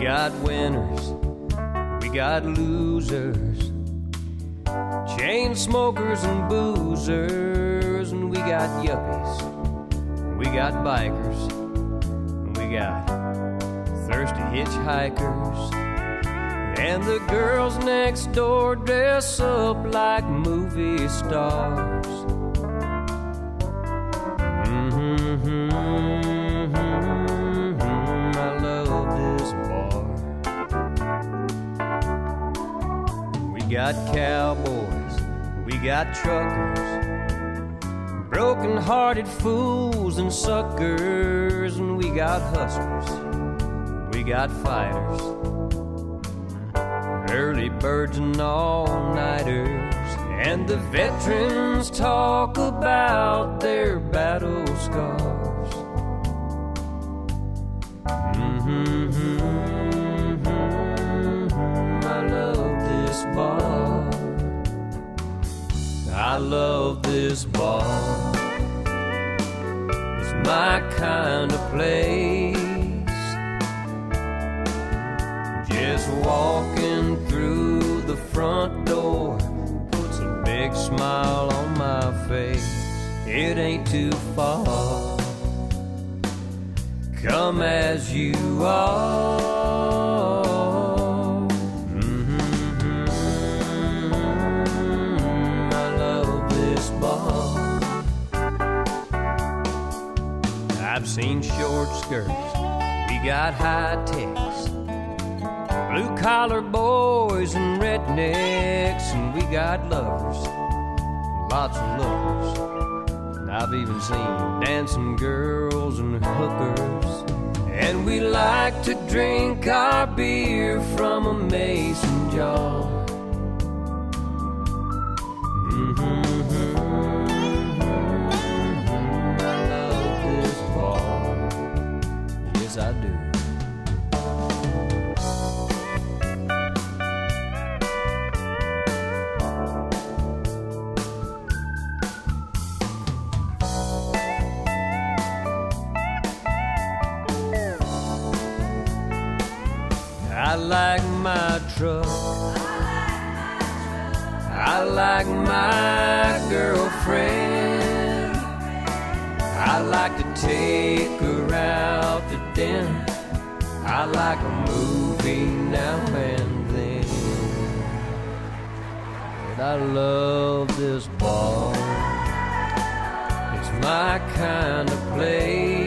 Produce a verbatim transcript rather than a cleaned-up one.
got winners, we got losers, chain smokers and boozers, and we got yuppies, we got bikers, and we got thirsty hitchhikers, and the girls next door dress up like movie stars. Mm-hmm, mm-hmm, I love this bar. We got cowboys, we got truckers, broken-hearted fools and suckers, and we got hustlers, we got fighters, early birds and all-nighters, and the veterans talk about their battle scars. Mm-hmm, mm-hmm, I love this bar. I love this bar. It's my kind of place. Just walking through the front door puts a big smile on my face. It ain't too far. Come as you are. Mm-hmm. I love this bar. I've seen short skirts, we got high techs, blue-collar boys and rednecks, and we got lovers, lots of lovers. And I've even seen dancing girls and hookers, and we like to drink our beer from a mason jar. Mm-hmm. I love this bar. Yes, I do. I like my truck, I like my girlfriend, I like to take her out to dinner, I like a movie now and then. But I love this bar, it's my kind of place.